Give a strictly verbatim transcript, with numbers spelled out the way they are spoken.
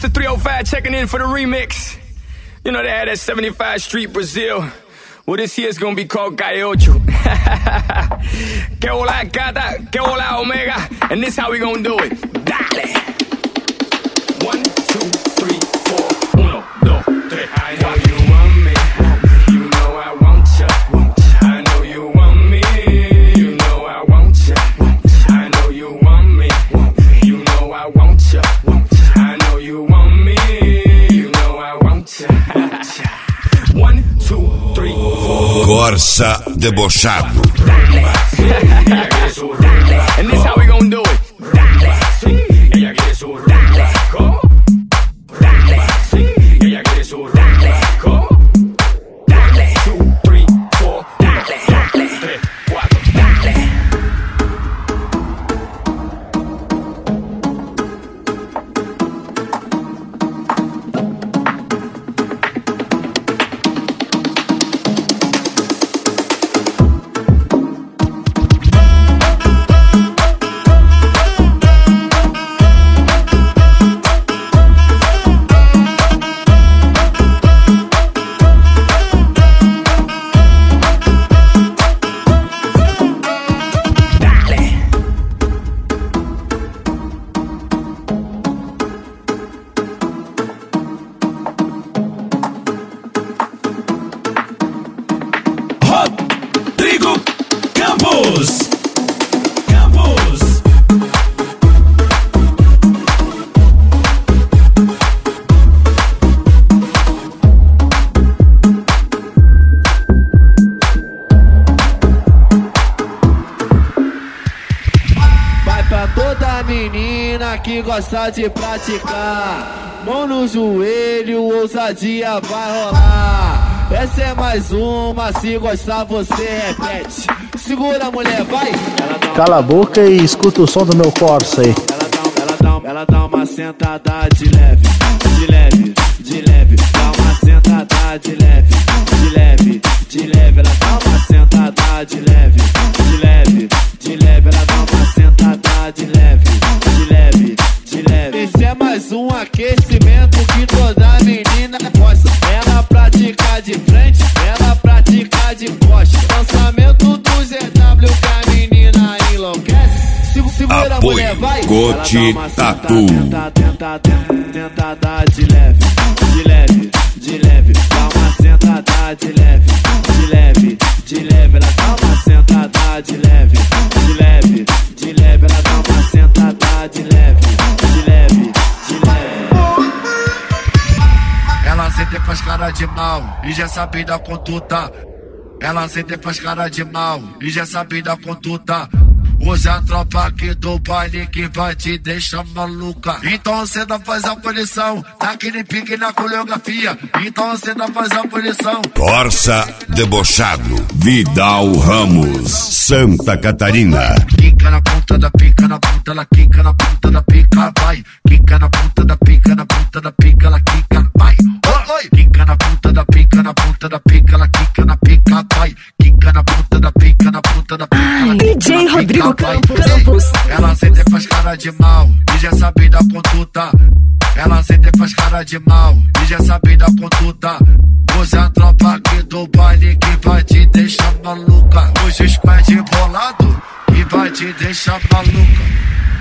Mister three oh five checking in for the remix. You know they had that seventy-five Street Brazil. Well, this here's gonna be called Gaiocho. Que hola gata, que hola omega. And this how we gonna do it. Dale. One, two, three, four. Uno, dos, tres. I know you want me. You know I want ya. I know you want me. You know I want ya. I know you want me. You know I want ya. I know you want me. You know I want ya. One, two, three, four. Corsa debochado. Dale. And this how we gon' do it. Dale. Ella quiere su dale. ¿Cómo? Dale. Ella quiere su dale. ¿Cómo? Dale. Two, three, four. Dale. Dale. Tres, cuatro. Dale. Rodrigo Campos. Campos. Vai pra toda menina que gosta de praticar. Mão no joelho, ousadia vai rolar. Essa é mais uma, se gostar você repete. Segura, mulher, vai. Ela dá, Cala a boca e escuta o som do meu Corsa aí. ela dá, ela dá, ela dá uma sentada de leve, de leve, de leve. Dá uma sentada de leve, de leve, de leve. Ela dá uma sentada de leve, de leve, de leve. Ela dá uma sentada de leve, de leve, de leve. Esse é mais um aquecimento que toda menina gosta. Ela pratica de frente, ela pratica de costa. Lançamento do Z W que a menina enlouquece. Segura, Apoio mulher, vai. Cote Tatu. Tenta, tenta, tenta, tenta dar de leve, de leve, de leve. Dá uma sentada de leve, de leve, de leve. Ela dá uma sentada de leve, de leve, de leve. Ela dá uma sentada de leve, de leve, de leve. Ela sente e faz cara de mal e já sabe da conduta. Ela sente e faz cara de mal e já sabe da conduta. Hoje a tropa aqui do baile que vai te deixar maluca. Então cê não faz a punição, naquele pique na coreografia. Então cê não faz a punição. Corsa debochado. Vidal Ramos, Santa Catarina. Quica na ponta da pica, na ponta, ela quica na ponta da pica, vai. Quica na ponta da pica, na ponta da pica, ela quica, vai. Oi, oi. Quica na ponta da pica, na ponta da pica, ela quica na pica, vai. Quica na ponta da pica, na ponta da pica, ela quica. D J Rodrigo Campos. Ela sente e faz cara de mal e já sabe da conduta. Ela sente e faz cara de mal e já sabe da conduta. Hoje a tropa aqui do baile que vai te deixar maluca. Hoje o squad bolado que vai te deixar maluca.